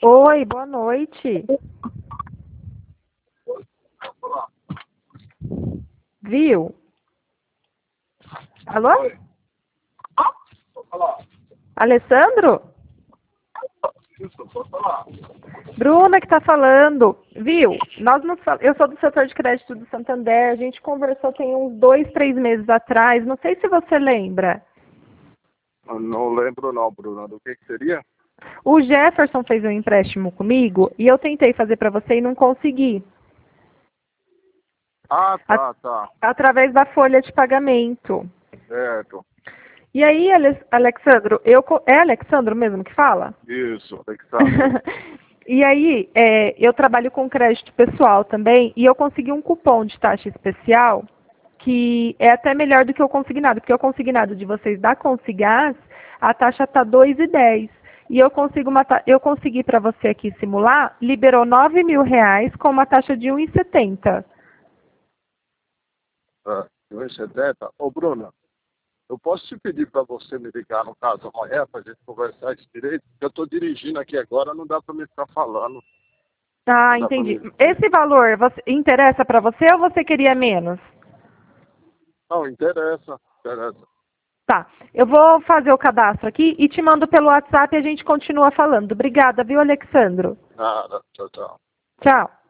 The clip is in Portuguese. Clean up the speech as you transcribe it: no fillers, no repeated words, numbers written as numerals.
Oi, boa noite. Viu? Alô? Oi. Pode falar. Alessandro? Isso, pode falar. Bruna que tá falando. Viu? Eu sou do setor de crédito do Santander. A gente conversou tem uns 2, 3 meses atrás. Não sei se você lembra. Eu não lembro não, Bruna. Do que seria? O Jefferson fez um empréstimo comigo e eu tentei fazer para você e não consegui. Ah, A- tá. Através da folha de pagamento. Certo. E aí, Alexandro, é Alexandro mesmo que fala? Isso, Alexandre. E aí, eu trabalho com crédito pessoal também, e eu consegui um cupom de taxa especial, que é até melhor do que o consignado, porque o consignado de vocês da Consigás, a taxa está 2,10. E eu consegui para você aqui simular, liberou R$ 9.000 com uma taxa de 1,70. É, 1,70. Ô, Bruna, eu posso te pedir para você me ligar, no caso, amanhã, para a gente conversar isso direito? Porque eu estou dirigindo aqui agora, não dá para me ficar falando. Ah, Não dá para entendi. me... Esse valor interessa para você ou você queria menos? Não, interessa. Tá, eu vou fazer o cadastro aqui e te mando pelo WhatsApp e a gente continua falando. Obrigada, viu, Alexandro? Nada, tchau. Tchau.